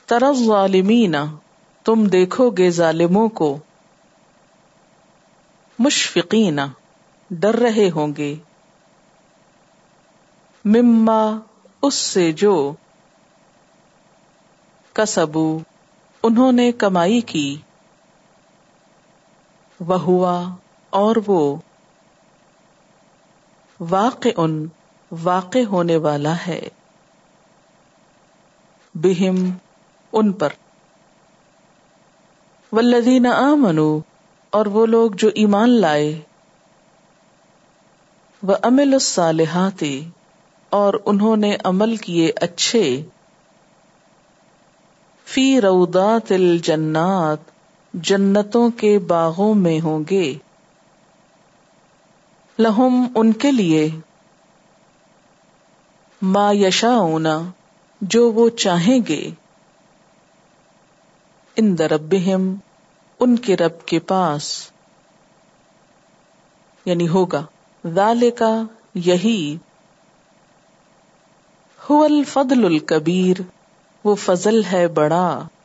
تری الظالمین تم دیکھو گے ظالموں کو، مشفقین ڈر رہے ہوں گے، مما اس سے جو، کسبوا انہوں نے کمائی کی، وہوا اور وہ، واقع واقع ہونے والا ہے، بہم ان پر، والذین آمنوا اور وہ لوگ جو ایمان لائے، وعملوا الصالحات اور انہوں نے عمل کیے اچھے، فی روضات الجنات جنتوں کے باغوں میں ہوں گے، لہم ان کے لیے، ما یشاءون جو وہ چاہیں گے، عند ربہم ان کے رب کے پاس، یعنی ہوگا، ذالک یہی، هو الفضل الکبیر وہ فضل ہے بڑا،